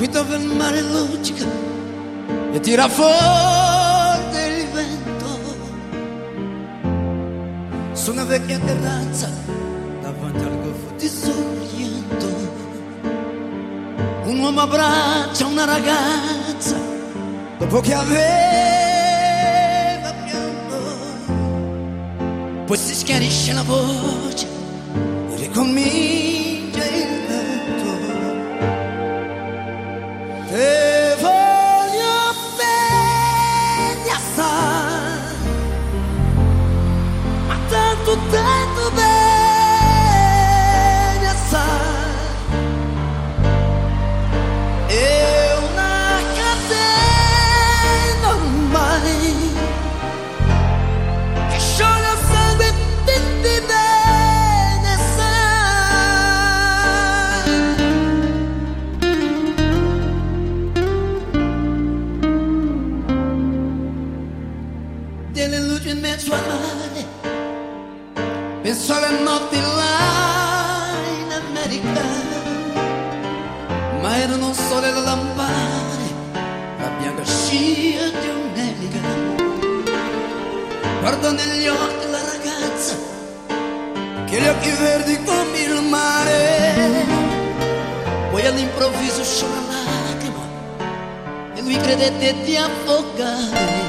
qui dove il mare luccica e tira forte il vento, su una vecchia terrazza davanti al goffo di Sorrento, un uomo abbraccia una ragazza dopo che aveva pianto, poi si schiarisce la voce e ricomincia il vento. Te voglio bene assai, ma tanto bene assai, è una catena ormai che scioglie il sangue di bene assai. Delle luci in mezzo al mare, penso alle notti là in America, ma erano sole le lampade, la bianca scia di un'elica. Guardo negli occhi la ragazza, che gli occhi verdi come il mare, poi all'improvviso uscì una lacrima e lui credette di affogare.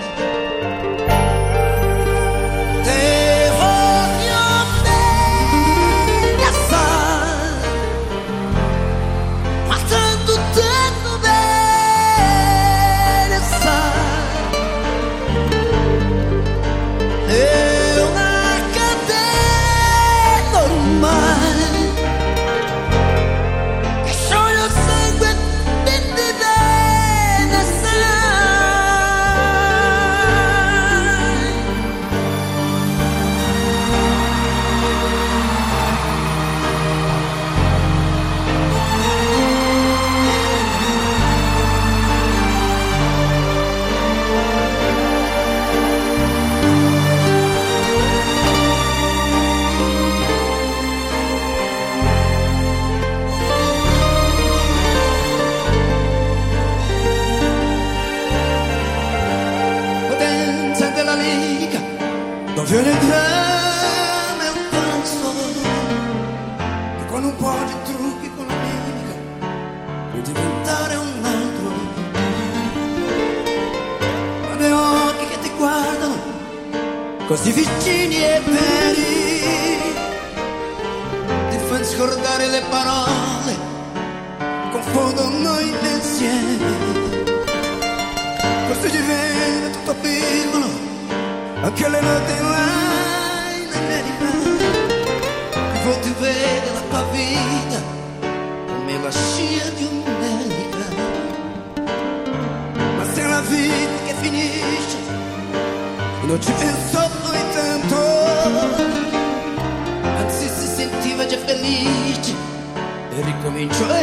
Te voglio bene assai, ma tanto bene assai, è una catena ormai che scioglie il sangue di bene assai. Potenza della Liga, dove ogni dramma è un passo, che con un po' di trucchi con la mimica puoi diventare un altro. Ma dei occhi che ti guardano così vicini e veri ti fanno scordare le parole, confondono i pensieri. Così diventa tutto piccolo, anche le note là in America. A volte vede la tua vita come la scia di un'elica. Ma se è la vita che finisce, non ci pensò poi tanto, anzi si sentiva già felice e ricominciò